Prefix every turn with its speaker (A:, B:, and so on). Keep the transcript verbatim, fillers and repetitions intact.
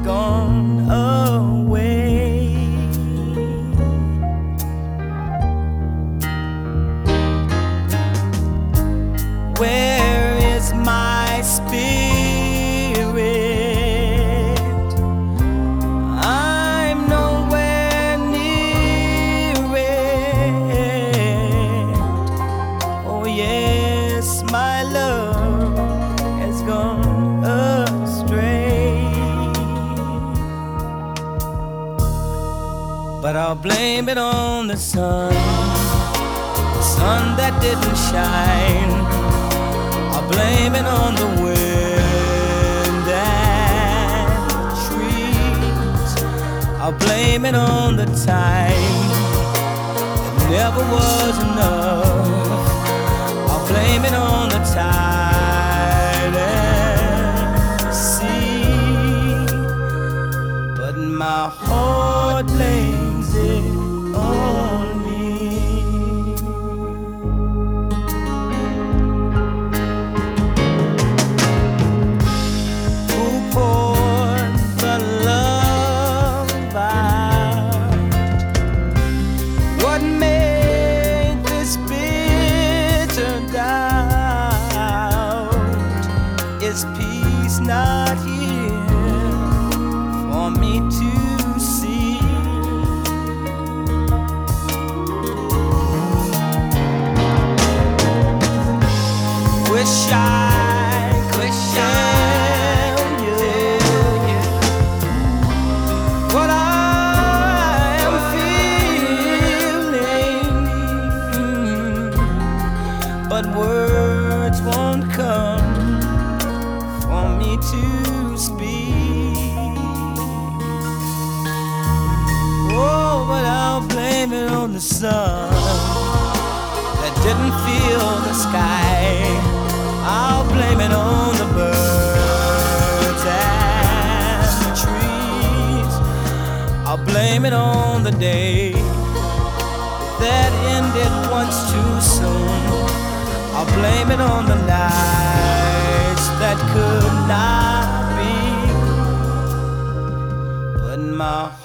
A: gone away. Where is my spirit? I'm nowhere near it. Oh yes, my love has gone astray. But I'll blame it on the sun, the sun that didn't shine. I'll blame it on the wind and trees. I'll blame it on the time that never was enough. I'll blame it on the tide and sea. But my heart blames it on me. Is peace not here for me to see? Wish I could tell you what I am feeling, but words won't come for me to speak. Oh, but I'll blame it on the sun that didn't feel the sky. I'll blame it on the birds and the trees. I'll blame it on the day that ended once too soon. I'll blame it on the nights that could not be. But my